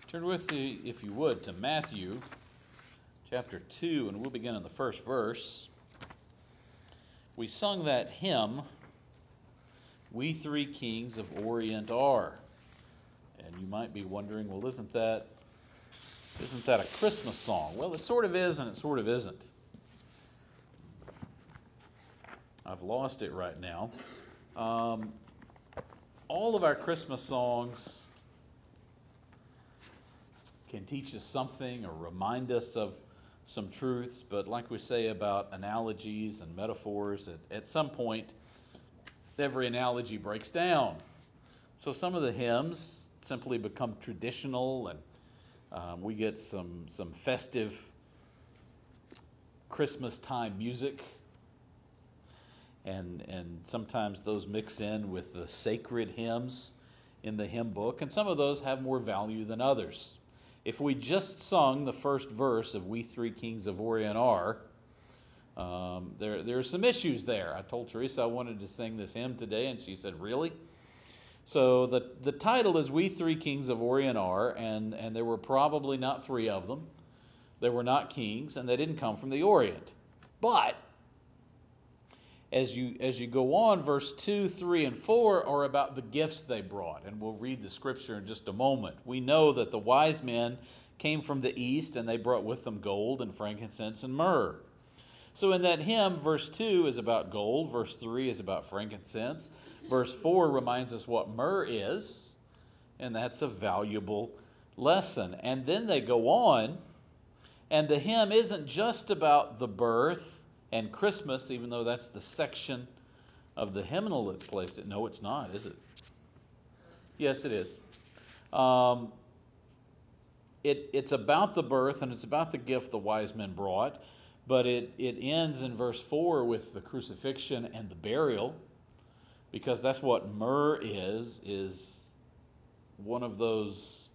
Turn with me, if you would, to Matthew chapter 2, and we'll begin in the first verse. We sung that hymn, "We Three Kings of Orient Are." And you might be wondering, well, isn't that a Christmas song? Well, it sort of is and it sort of isn't. I've lost it right now. All of our Christmas songs can teach us something or remind us of some truths, but like we say about analogies and metaphors, at some point, every analogy breaks down. So some of the hymns simply become traditional, and we get some festive Christmas time music, and sometimes those mix in with the sacred hymns in the hymn book, and some of those have more value than others. If we just sung the first verse of "We Three Kings of Orient Are," there are some issues there. I told Teresa I wanted to sing this hymn today, and she said, "Really?" So the title is "We Three Kings of Orient Are," and there were probably not three of them. They were not kings, and they didn't come from the Orient. But as you go on, verse 2, 3, and 4 are about the gifts they brought, and we'll read the scripture in just a moment. We know that the wise men came from the east, and they brought with them gold and frankincense and myrrh. So in that hymn, verse 2 is about gold, verse 3 is about frankincense, verse 4 reminds us what myrrh is, and that's a valuable lesson. And then they go on, and the hymn isn't just about the birth and Christmas, even though that's the section of the hymnal that's placed it. No, it's not, is it? Yes, it is. It's about the birth, and it's about the gift the wise men brought, but it ends in verse 4 with the crucifixion and the burial, because that's what myrrh is one of those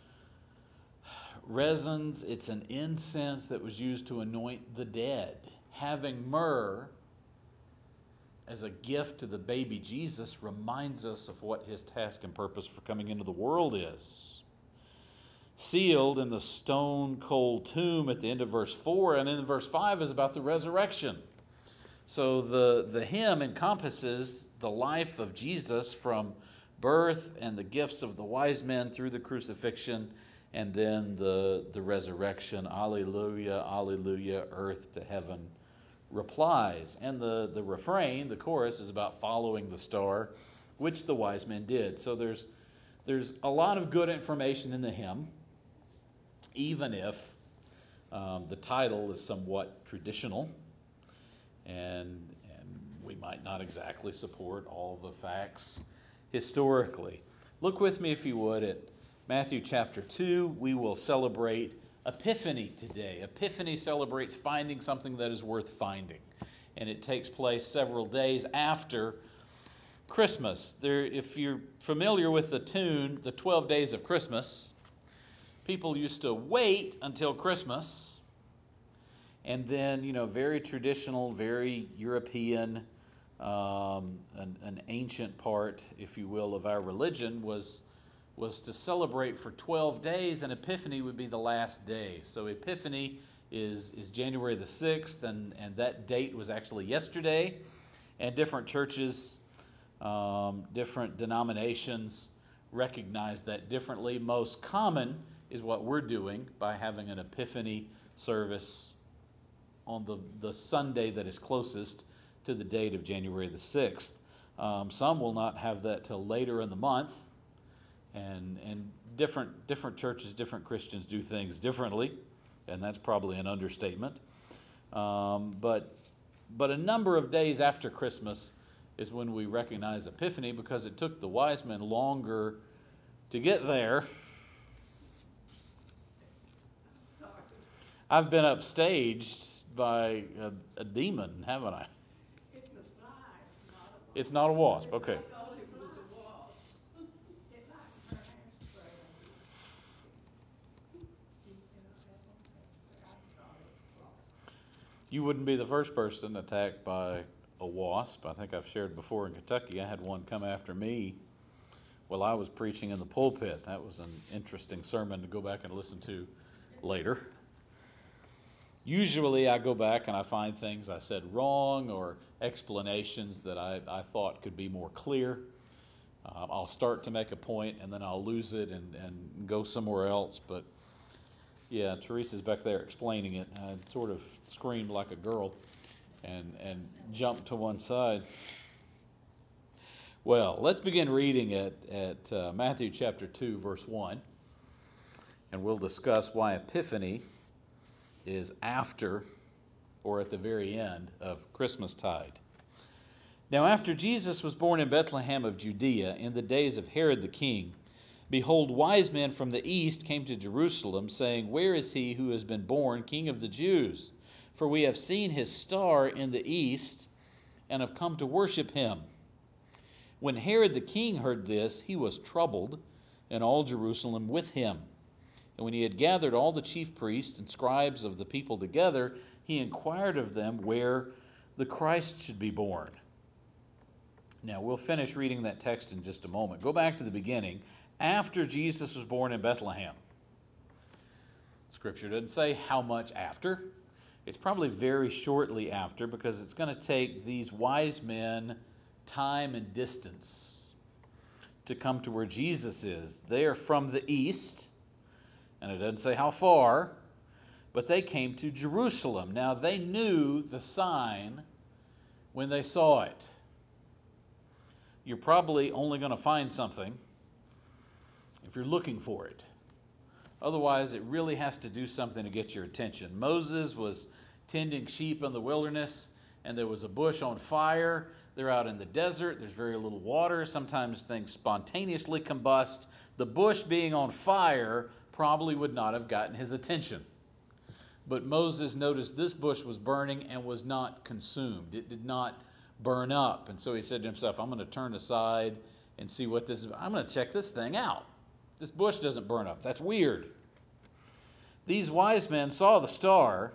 resins. It's an incense that was used to anoint the dead. Having myrrh as a gift to the baby Jesus reminds us of what his task and purpose for coming into the world is. Sealed in the stone-cold tomb at the end of verse 4, and in verse 5 is about the resurrection. So the hymn encompasses the life of Jesus from birth and the gifts of the wise men through the crucifixion, and then the resurrection. Alleluia, alleluia, earth to heaven replies. And the refrain, the chorus, is about following the star, which the wise men did. So there's a lot of good information in the hymn, even if the title is somewhat traditional, and we might not exactly support all the facts historically. Look with me, if you would, at Matthew chapter 2. We will celebrate Epiphany today. Epiphany celebrates finding something that is worth finding, and it takes place several days after Christmas. If you're familiar with the tune, the 12 Days of Christmas, people used to wait until Christmas, and then, very traditional, very European, an ancient part, if you will, of our religion was to celebrate for 12 days, and Epiphany would be the last day. So Epiphany is January the 6th, and that date was actually yesterday. And different churches, different denominations recognize that differently. Most common is what we're doing by having an Epiphany service on the Sunday that is closest to the date of January the 6th. Some will not have that till later in the month, and different churches, different Christians do things differently, and that's probably an understatement. But a number of days after Christmas is when we recognize Epiphany, because it took the wise men longer to get there. I've been upstaged by a demon, haven't I? It's a fly, It's not a wasp. Okay. I thought it was a wasp. It likes her hairspray. I thought it was a wasp. You wouldn't be the first person attacked by a wasp. I think I've shared before in Kentucky, I had one come after me while I was preaching in the pulpit. That was an interesting sermon to go back and listen to later. Usually I go back and I find things I said wrong or explanations that I thought could be more clear. I'll start to make a point and then I'll lose it and go somewhere else. But yeah, Teresa's back there explaining it. I sort of screamed like a girl and jumped to one side. Well, let's begin reading at Matthew chapter 2, verse 1. And we'll discuss why Epiphany is after or at the very end of Christmastide. Now after Jesus was born in Bethlehem of Judea in the days of Herod the king, behold, wise men from the east came to Jerusalem, saying, Where is he who has been born King of the Jews? For we have seen his star in the east and have come to worship him. When Herod the king heard this, he was troubled, and all Jerusalem with him. And when he had gathered all the chief priests and scribes of the people together, he inquired of them where the Christ should be born. Now, we'll finish reading that text in just a moment. Go back to the beginning. After Jesus was born in Bethlehem. Scripture doesn't say how much after. It's probably very shortly after, because it's going to take these wise men time and distance to come to where Jesus is. They are from the east, and it doesn't say how far, but they came to Jerusalem. Now, they knew the sign when they saw it. You're probably only going to find something if you're looking for it. Otherwise, it really has to do something to get your attention. Moses was tending sheep in the wilderness, and there was a bush on fire. They're out in the desert. There's very little water. Sometimes things spontaneously combust. The bush being on fire probably would not have gotten his attention. But Moses noticed this bush was burning and was not consumed. It did not burn up. And so he said to himself, I'm going to turn aside and see what this is. I'm going to check this thing out. This bush doesn't burn up. That's weird. These wise men saw the star,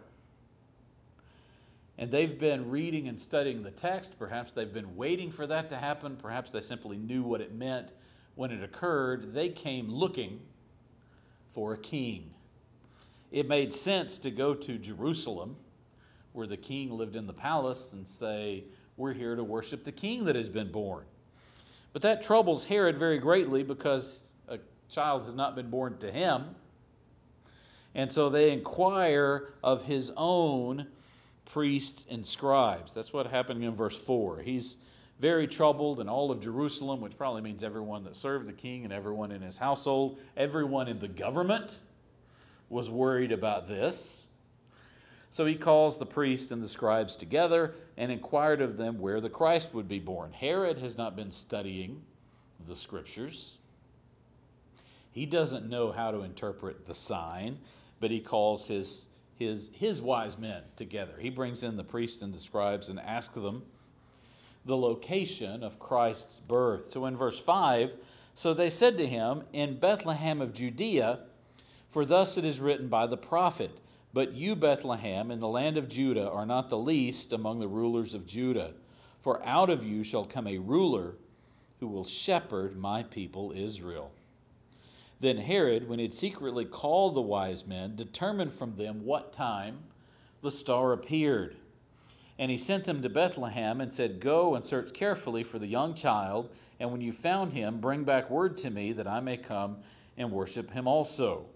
and they've been reading and studying the text. Perhaps they've been waiting for that to happen. Perhaps they simply knew what it meant when it occurred. They came looking for a king. It made sense to go to Jerusalem, where the king lived in the palace, and say, we're here to worship the king that has been born. But that troubles Herod very greatly, because a child has not been born to him. And so they inquire of his own priests and scribes. That's what happened in verse 4. He's very troubled, and all of Jerusalem, which probably means everyone that served the king and everyone in his household, everyone in the government was worried about this. So he calls the priests and the scribes together and inquired of them where the Christ would be born. Herod has not been studying the scriptures. He doesn't know how to interpret the sign, but he calls his wise men together. He brings in the priests and the scribes and asks them the location of Christ's birth. So in verse 5, so they said to him, in Bethlehem of Judea, for thus it is written by the prophet, but you, Bethlehem, in the land of Judah, are not the least among the rulers of Judah. For out of you shall come a ruler who will shepherd my people Israel. Then Herod, when he had secretly called the wise men, determined from them what time the star appeared. And he sent them to Bethlehem and said, Go and search carefully for the young child, and when you found him, bring back word to me that I may come and worship him also.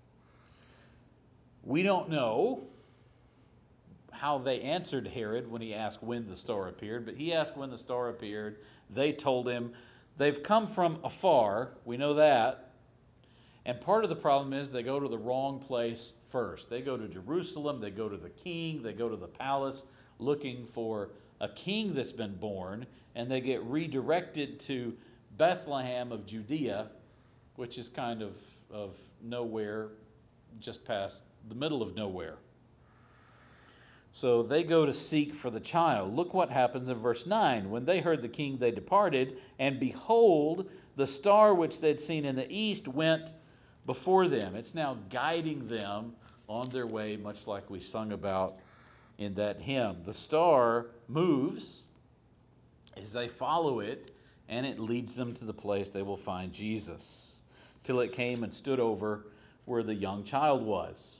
We don't know how they answered Herod when he asked when the star appeared, but he asked when the star appeared. They told him they've come from afar. We know that. And part of the problem is they go to the wrong place first. They go to Jerusalem, they go to the king, they go to the palace looking for a king that's been born, and they get redirected to Bethlehem of Judea, which is kind of nowhere, just past the middle of nowhere. So they go to seek for the child. Look what happens in verse 9. When they heard the king, they departed, and behold, the star which they'd seen in the east went before them. It's now guiding them on their way, much like we sung about in that hymn. The star moves as they follow it, and it leads them to the place they will find Jesus, till it came and stood over where the young child was.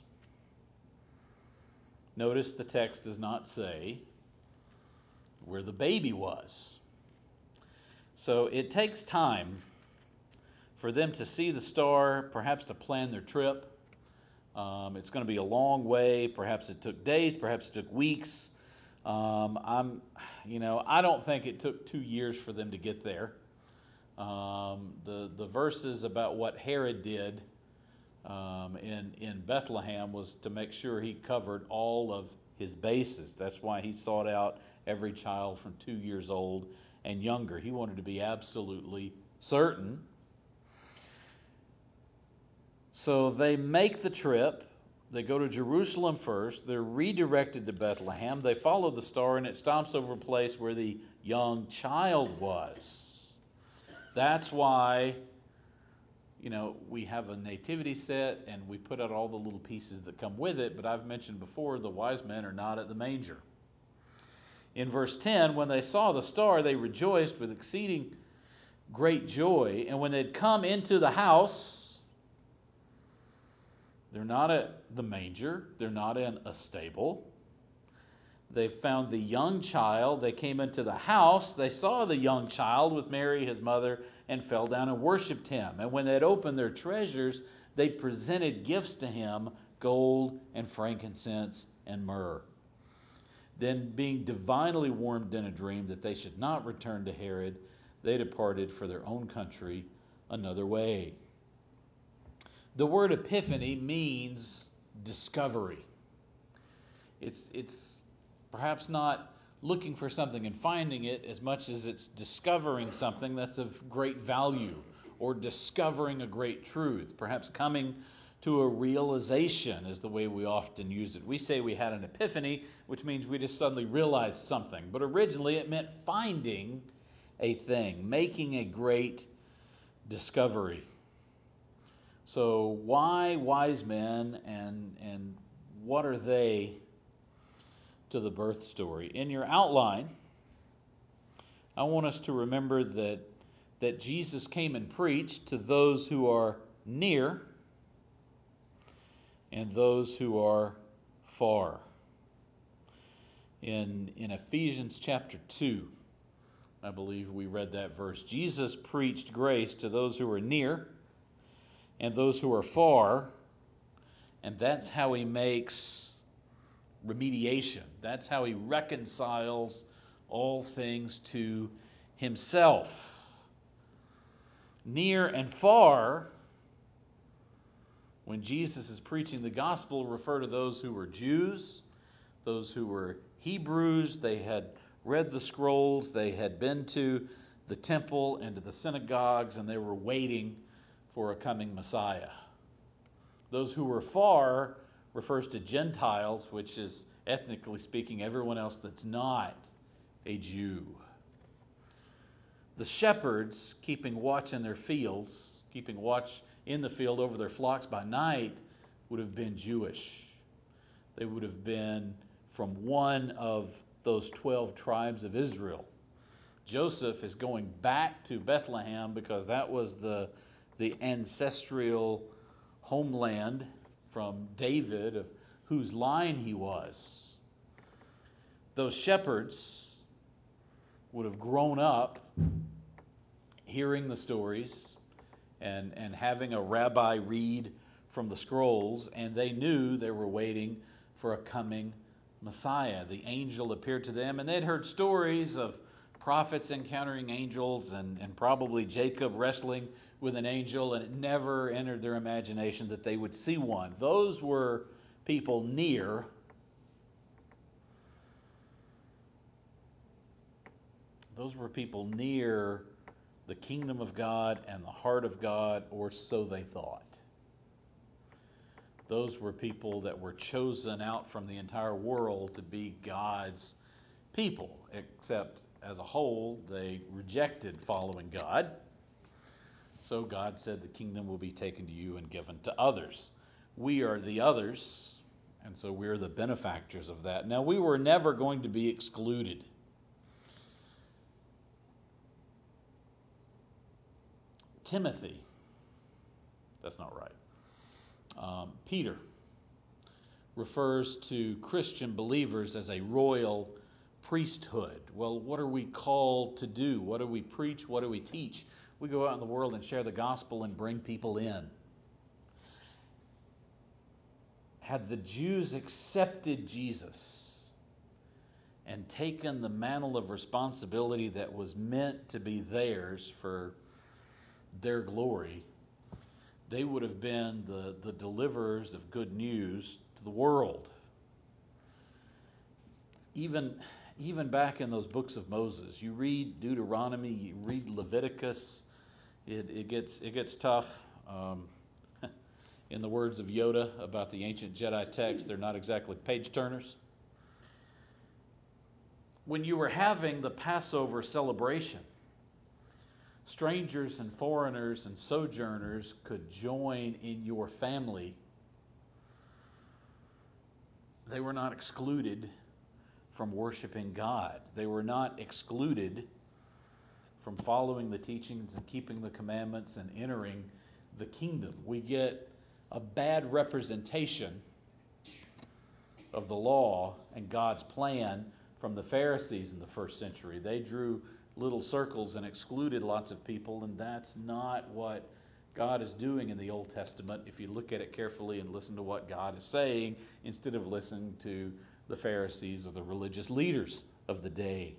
Notice the text does not say where the baby was. So it takes time for them to see the star, perhaps to plan their trip. It's going to be a long way. Perhaps it took days, perhaps it took weeks. I don't think it took 2 years for them to get there. The verses about what Herod did in Bethlehem was to make sure he covered all of his bases. That's why he sought out every child from 2 years old and younger. He wanted to be absolutely certain. So they make the trip. They go to Jerusalem first. They're redirected to Bethlehem. They follow the star, and it stops over a place where the young child was. That's why, we have a nativity set, and we put out all the little pieces that come with it. But I've mentioned before, the wise men are not at the manger. In verse 10, when they saw the star, they rejoiced with exceeding great joy. And when they'd come into the house, they're not at the manger. They're not in a stable. They found the young child. They came into the house. They saw the young child with Mary, his mother, and fell down and worshipped him. And when they had opened their treasures, they presented gifts to him, gold and frankincense and myrrh. Then, being divinely warned in a dream that they should not return to Herod, they departed for their own country another way. The word epiphany means discovery. It's perhaps not looking for something and finding it as much as it's discovering something that's of great value or discovering a great truth. Perhaps coming to a realization is the way we often use it. We say we had an epiphany, which means we just suddenly realized something. But originally it meant finding a thing, making a great discovery. So why wise men, and what are they to the birth story? In your outline, I want us to remember that Jesus came and preached to those who are near and those who are far. In Ephesians chapter 2, I believe we read that verse. Jesus preached grace to those who are near and those who are far, and that's how he makes remediation. That's how he reconciles all things to himself. Near and far, when Jesus is preaching the gospel, refer to those who were Jews, those who were Hebrews. They had read the scrolls, they had been to the temple and to the synagogues, and they were waiting for a coming Messiah. Those who were far refers to Gentiles, which is, ethnically speaking, everyone else that's not a Jew. The shepherds, keeping watch in their fields, keeping watch in the field over their flocks by night, would have been Jewish. They would have been from one of those 12 tribes of Israel. Joseph is going back to Bethlehem because that was the ancestral homeland from David, of whose line he was. Those shepherds would have grown up hearing the stories and having a rabbi read from the scrolls, and they knew they were waiting for a coming Messiah. The angel appeared to them, and they'd heard stories of prophets encountering angels and probably Jacob wrestling with an angel, and it never entered their imagination that they would see one. Those were people near. Those were people near the kingdom of God and the heart of God, or so they thought. Those were people that were chosen out from the entire world to be God's people, except as a whole, they rejected following God. So God said the kingdom will be taken to you and given to others. We are the others, and so we're the benefactors of that. Now, we were never going to be excluded. Timothy. That's not right. Peter refers to Christian believers as a royal priesthood. Well, what are we called to do? What do we preach? What do we teach? We go out in the world and share the gospel and bring people in. Had the Jews accepted Jesus and taken the mantle of responsibility that was meant to be theirs for their glory, they would have been the deliverers of good news to the world. Even back in those books of Moses, you read Deuteronomy, you read Leviticus, it gets tough. In the words of Yoda about the ancient Jedi text, they're not exactly page turners. When you were having the Passover celebration, strangers and foreigners and sojourners could join in your family. They were not excluded from worshiping God. They were not excluded from following the teachings and keeping the commandments and entering the kingdom. We get a bad representation of the law and God's plan from the Pharisees in the first century. They drew little circles and excluded lots of people, and that's not what God is doing in the Old Testament if you look at it carefully and listen to what God is saying instead of listening to the Pharisees or the religious leaders of the day.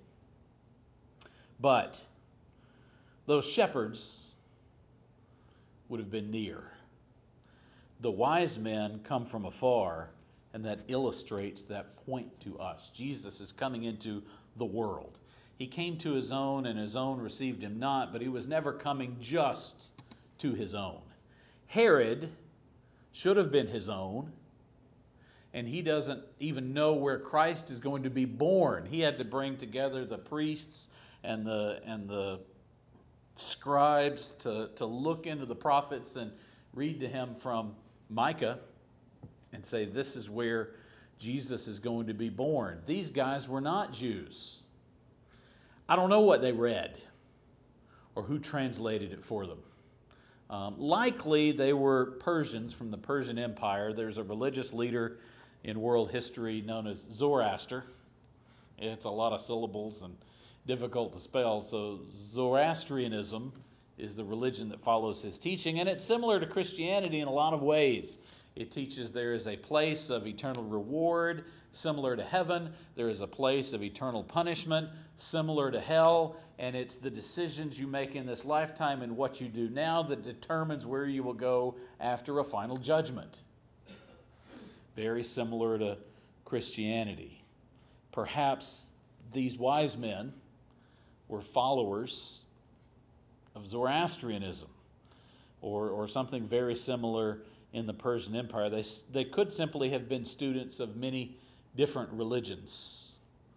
But those shepherds would have been near. The wise men come from afar, and that illustrates that point to us. Jesus is coming into the world. He came to his own, and his own received him not, but he was never coming just to his own. Herod should have been his own, and he doesn't even know where Christ is going to be born. He had to bring together the priests and the scribes to look into the prophets and read to him from Micah and say, this is where Jesus is going to be born. These guys were not Jews. I don't know what they read or who translated it for them. Likely they were Persians from the Persian Empire. There's a religious leader in world history known as Zoroaster. It's a lot of syllables and difficult to spell. So Zoroastrianism is the religion that follows his teaching, and it's similar to Christianity in a lot of ways. It teaches there is a place of eternal reward, similar to heaven. There is a place of eternal punishment, similar to hell. And it's the decisions you make in this lifetime and what you do now that determines where you will go after a final judgment. Very similar to Christianity. Perhaps these wise men were followers of Zoroastrianism or something very similar in the Persian Empire. They could simply have been students of many different religions.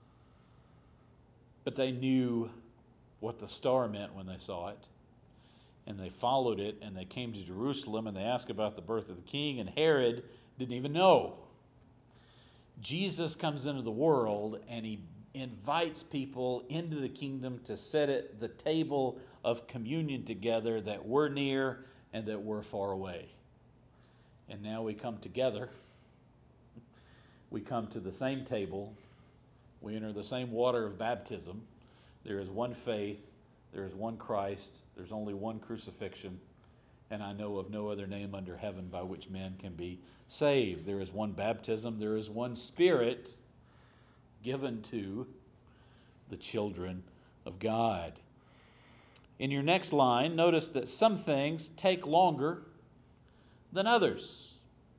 But they knew what the star meant when they saw it. And they followed it, and they came to Jerusalem, and they asked about the birth of the king, and Herod didn't even know. Jesus comes into the world, and he invites people into the kingdom to sit at the table of communion together that we're near and that we're far away. And now we come together. We come to the same table. We enter the same water of baptism. There is one faith. There is one Christ. There's only one crucifixion. And I know of no other name under heaven by which men can be saved. There is one baptism. There is one Spirit given to the children of God. In your next line, notice that some things take longer than others.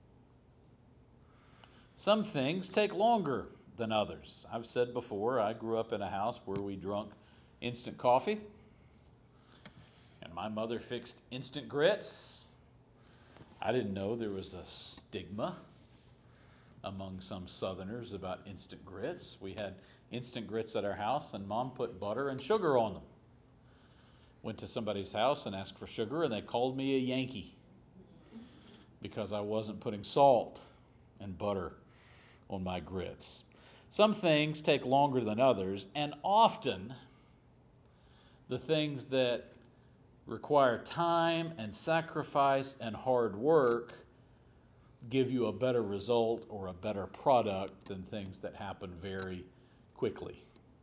Some things take longer than others. I've said before, I grew up in a house where we drunk instant coffee, and my mother fixed instant grits. I didn't know there was a stigma among some Southerners about instant grits. We had instant grits at our house, and Mom put butter and sugar on them. Went to somebody's house and asked for sugar, and they called me a Yankee because I wasn't putting salt and butter on my grits. Some things take longer than others, and often the things that require time and sacrifice and hard work give you a better result or a better product than things that happen very quickly.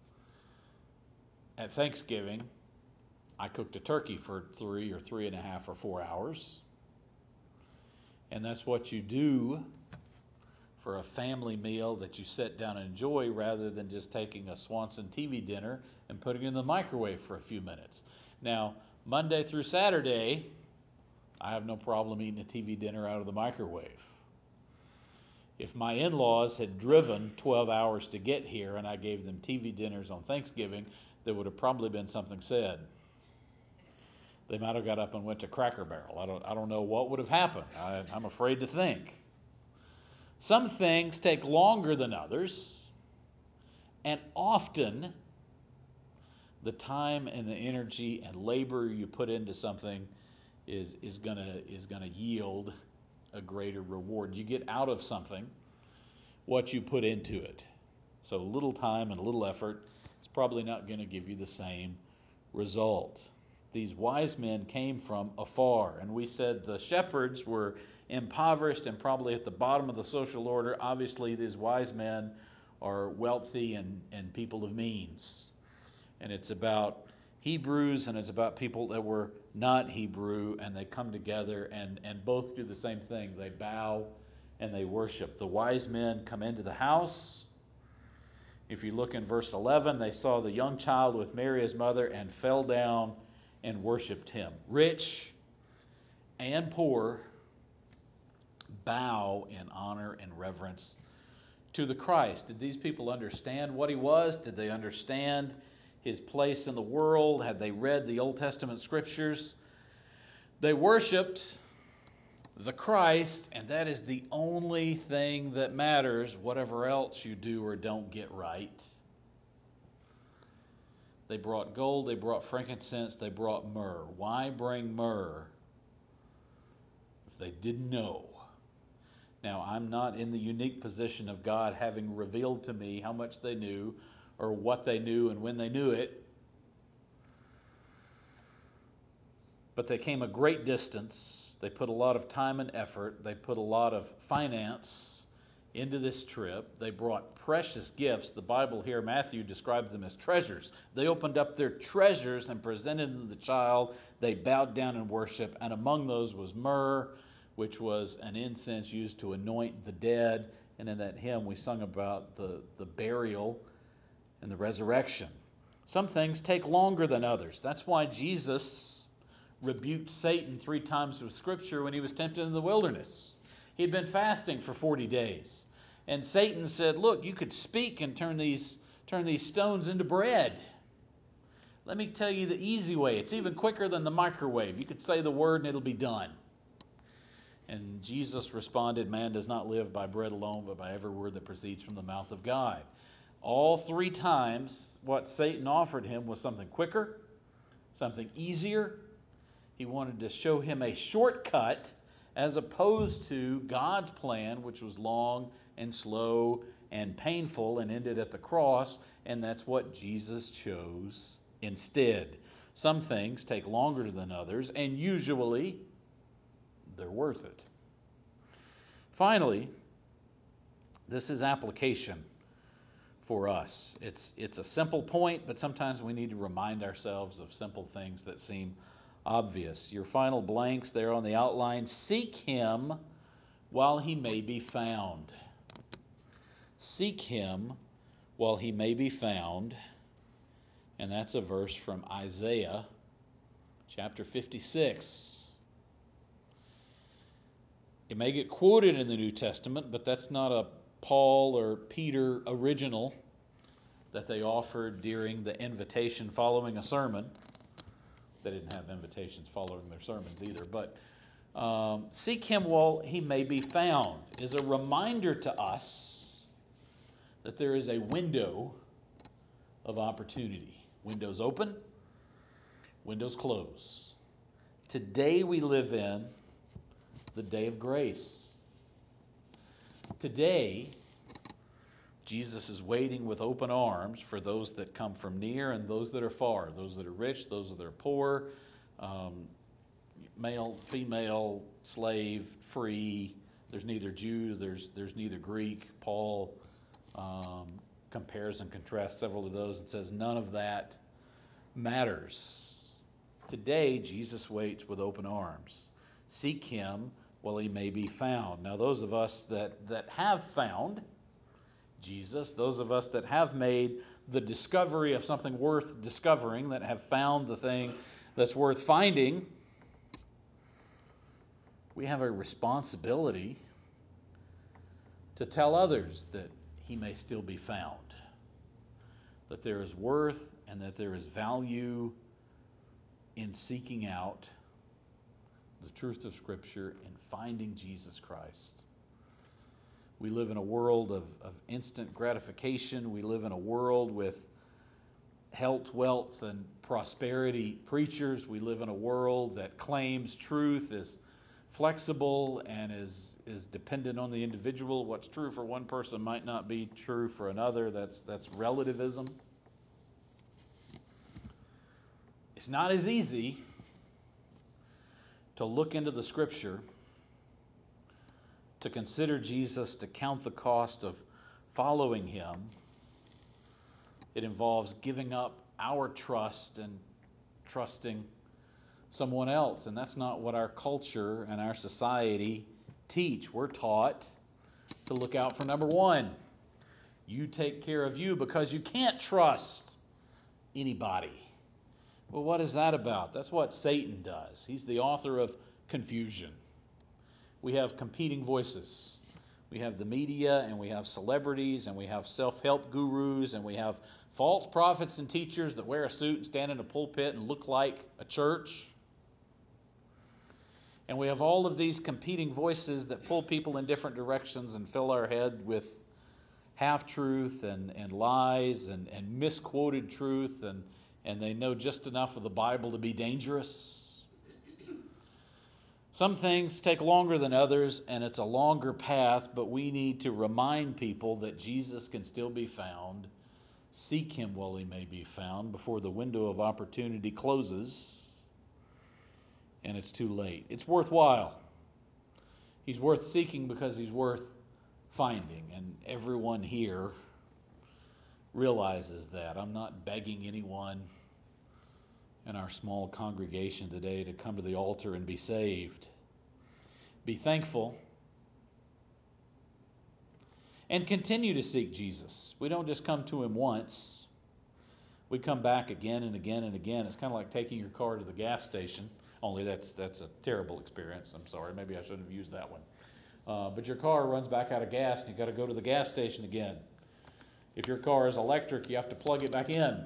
At Thanksgiving, I cooked a turkey for 3.5 or 4 hours. And that's what you do for a family meal that you sit down and enjoy, rather than just taking a Swanson TV dinner and putting it in the microwave for a few minutes. Now, Monday through Saturday, I have no problem eating a TV dinner out of the microwave. If my in-laws had driven 12 hours to get here and I gave them TV dinners on Thanksgiving, there would have probably been something said. They might have got up and went to Cracker Barrel. I don't know what would have happened. I'm afraid to think. Some things take longer than others, and often the time and the energy and labor you put into something is gonna yield a greater reward. You get out of something what you put into it. So little time and little effort is probably not going to give you the same result. These wise men came from afar, and we said the shepherds were impoverished and probably at the bottom of the social order. Obviously, these wise men are wealthy and people of means. And it's about Hebrews and it's about people that were not Hebrew, and they come together and both do the same thing. They bow and they worship. The wise men come into the house. If you look in verse 11, they saw the young child with Mary his mother and fell down and worshiped him. Rich and poor bow in honor and reverence to the Christ. Did these people understand what he was? Did they understand his place in the world? Had they read the Old Testament scriptures? They worshiped the Christ, and that is the only thing that matters, whatever else you do or don't get right. They brought gold, they brought frankincense, they brought myrrh. Why bring myrrh if they didn't know? Now, I'm not in the unique position of God having revealed to me how much they knew or what they knew and when they knew it. But they came a great distance. They put a lot of time and effort. They put a lot of finance into this trip. They brought precious gifts. The Bible here, Matthew described them as treasures. They opened up their treasures and presented them to the child. They bowed down in worship, and among those was myrrh, which was an incense used to anoint the dead. And in that hymn, we sung about the burial and the resurrection. Some things take longer than others. That's why Jesus rebuked Satan 3 times with Scripture when he was tempted in the wilderness. He'd been fasting for 40 days. And Satan said, look, you could speak and turn these stones into bread. Let me tell you the easy way. It's even quicker than the microwave. You could say the word and it'll be done. And Jesus responded, man does not live by bread alone, but by every word that proceeds from the mouth of God. All 3 times, what Satan offered him was something quicker, something easier. He wanted to show him a shortcut as opposed to God's plan, which was long and slow and painful and ended at the cross, and that's what Jesus chose instead. Some things take longer than others, and usually they're worth it. Finally, this is application for us. It's a simple point, but sometimes we need to remind ourselves of simple things that seem obvious. Your final blanks there on the outline. Seek him while he may be found. Seek him while he may be found. And that's a verse from Isaiah chapter 56. It may get quoted in the New Testament, but that's not a Paul or Peter original that they offered during the invitation following a sermon. They didn't have invitations following their sermons either. But seek him while he may be found is a reminder to us that there is a window of opportunity. Windows open, windows close. Today we live in the day of grace. Today, Jesus is waiting with open arms for those that come from near and those that are far, those that are rich, those that are poor, Male, female, slave, free. There's neither Jew, there's neither Greek. Paul compares and contrasts several of those and says none of that matters. Today, Jesus waits with open arms. Seek him while he may be found. Now, those of us that have found Jesus, those of us that have made the discovery of something worth discovering, that have found the thing that's worth finding, we have a responsibility to tell others that he may still be found, that there is worth and that there is value in seeking out the truth of Scripture and finding Jesus Christ. We live in a world of instant gratification. We live in a world with health, wealth, and prosperity preachers. We live in a world that claims truth is flexible and is dependent on the individual. What's true for one person might not be true for another. That's relativism. It's not as easy to look into the Scripture, to consider Jesus, to count the cost of following him. It involves giving up our trust and trusting someone else. And that's not what our culture and our society teach. We're taught to look out for number one. You take care of you because you can't trust anybody. Well, what is that about? That's what Satan does. He's the author of confusion. We have competing voices. We have the media, and we have celebrities, and we have self-help gurus, and we have false prophets and teachers that wear a suit and stand in a pulpit and look like a church. And we have all of these competing voices that pull people in different directions and fill our head with half-truth and lies and misquoted truth, and they know just enough of the Bible to be dangerous. Some things take longer than others, and it's a longer path, but we need to remind people that Jesus can still be found. Seek him while he may be found before the window of opportunity closes and it's too late. It's worthwhile. He's worth seeking because he's worth finding, and everyone here realizes that. I'm not begging anyone in our small congregation today to come to the altar and be saved. Be thankful and continue to seek Jesus. We don't just come to him once. We come back again and again and again. It's kind of like taking your car to the gas station, only that's a terrible experience. I'm sorry, maybe I shouldn't have used that one. But your car runs back out of gas and you've got to go to the gas station again. If your car is electric, you have to plug it back in.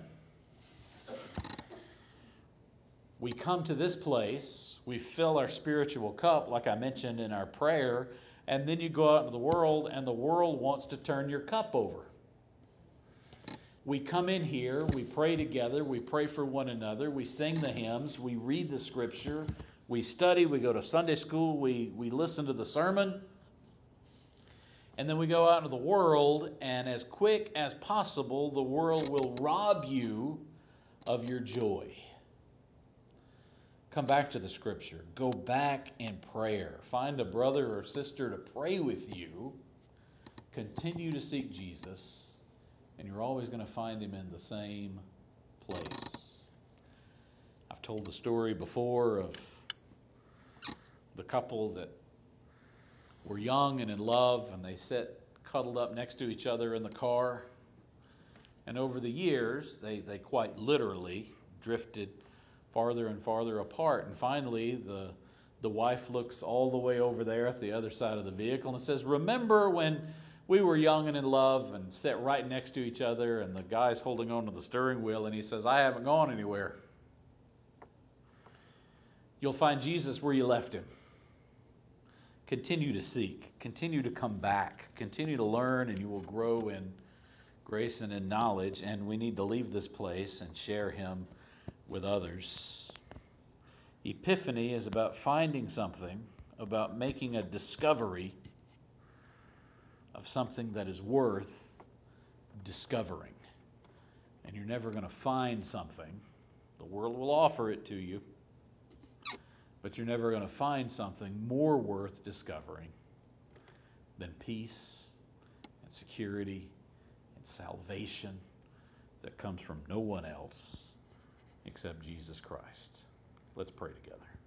We come to this place, we fill our spiritual cup, like I mentioned in our prayer, and then you go out into the world, and the world wants to turn your cup over. We come in here, we pray together, we pray for one another, we sing the hymns, we read the Scripture, we study, we go to Sunday school, we listen to the sermon, and then we go out into the world, and as quick as possible, the world will rob you of your joy. Come back to the Scripture. Go back in prayer. Find a brother or sister to pray with you. Continue to seek Jesus, and you're always going to find him in the same place. I've told the story before of the couple that were young and in love, and they sat cuddled up next to each other in the car. And over the years, they quite literally drifted farther and farther apart. And finally, the wife looks all the way over there at the other side of the vehicle and says, "Remember when we were young and in love and sat right next to each other?" And the guy's holding on to the steering wheel, and he says, "I haven't gone anywhere." You'll find Jesus where you left him. Continue to seek. Continue to come back. Continue to learn, and you will grow in grace and in knowledge. And we need to leave this place and share him with others. Epiphany is about finding something, about making a discovery of something that is worth discovering. And you're never going to find something. The world will offer it to you. But you're never going to find something more worth discovering than peace and security and salvation that comes from no one else except Jesus Christ. Let's pray together.